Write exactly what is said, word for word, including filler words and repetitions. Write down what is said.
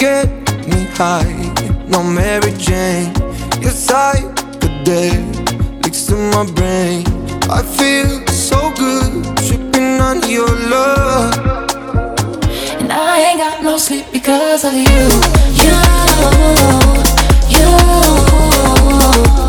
get me high. No Mary Jane, your psychedelic leaks to my brain. I feel so good, tripping on your love. And I ain't got no sleep because of you. You, you